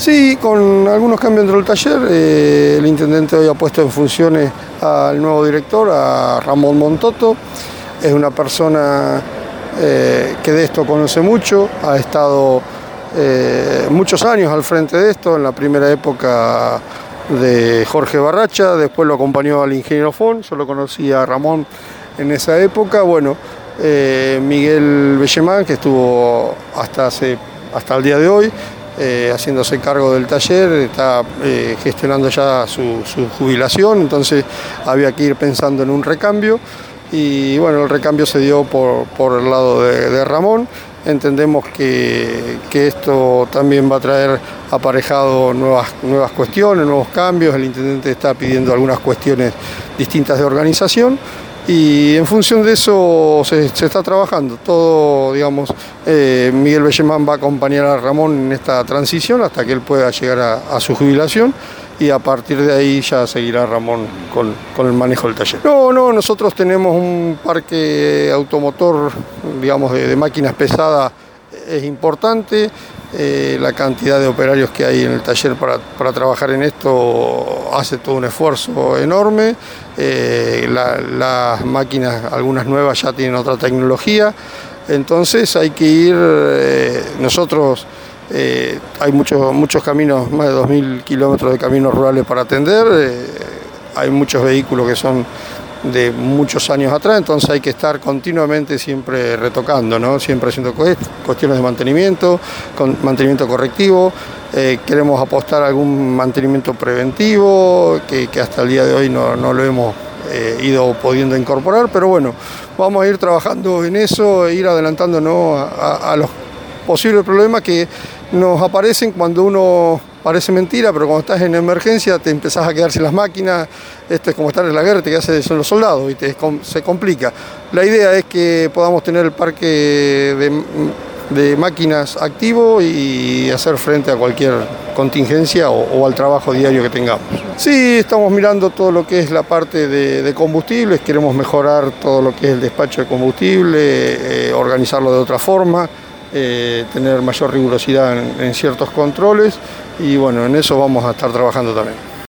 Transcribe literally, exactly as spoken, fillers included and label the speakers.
Speaker 1: Sí, con algunos cambios dentro del taller. Eh, el intendente hoy ha puesto en funciones al nuevo director, a Ramón Montoto. Es una persona eh, que de esto conoce mucho, ha estado eh, muchos años al frente de esto, en la primera época de Jorge Barracha, después lo acompañó al ingeniero Fon, yo lo conocí a Ramón en esa época. Bueno, eh, Miguel Bellemán, que estuvo hasta, hace, hasta el día de hoy, Eh, haciéndose cargo del taller, está eh, gestionando ya su, su jubilación, entonces había que ir pensando en un recambio y bueno, el recambio se dio por, por el lado de, de Ramón. Entendemos que, que esto también va a traer aparejado nuevas, nuevas cuestiones, nuevos cambios. El intendente está pidiendo algunas cuestiones distintas de organización y en función de eso se, se está trabajando. Todo, digamos, eh, Miguel Bellemán va a acompañar a Ramón en esta transición hasta que él pueda llegar a, a su jubilación y a partir de ahí ya seguirá Ramón con, con el manejo del taller. No, no, nosotros tenemos un parque automotor, digamos, de, de máquinas pesadas es importante. Eh, la cantidad de operarios que hay en el taller para, para trabajar en esto hace todo un esfuerzo enorme. Eh, la, las máquinas, algunas nuevas ya tienen otra tecnología, entonces hay que ir, eh, nosotros eh, hay muchos, muchos caminos, más de dos mil kilómetros de caminos rurales para atender, eh, hay muchos vehículos que son de muchos años atrás, entonces hay que estar continuamente siempre retocando, ¿no? Siempre haciendo cuestiones de mantenimiento, con mantenimiento correctivo. Eh, queremos apostar a algún mantenimiento preventivo que, que hasta el día de hoy no, no lo hemos eh, ido pudiendo incorporar, pero bueno, vamos a ir trabajando en eso e ir adelantándonos a, a, a los posibles problemas que nos aparecen cuando uno parece mentira, pero cuando estás en emergencia te empezás a quedar sin las máquinas. Esto es como estar en la guerra, te quedas son los soldados y te, se complica. La idea es que podamos tener el parque de, de máquinas activo y hacer frente a cualquier contingencia o, o al trabajo diario que tengamos. Sí, estamos mirando todo lo que es la parte de, de combustibles, queremos mejorar todo lo que es el despacho de combustible, eh, organizarlo de otra forma. Eh, tener mayor rigurosidad en, en ciertos controles y bueno, en eso vamos a estar trabajando también.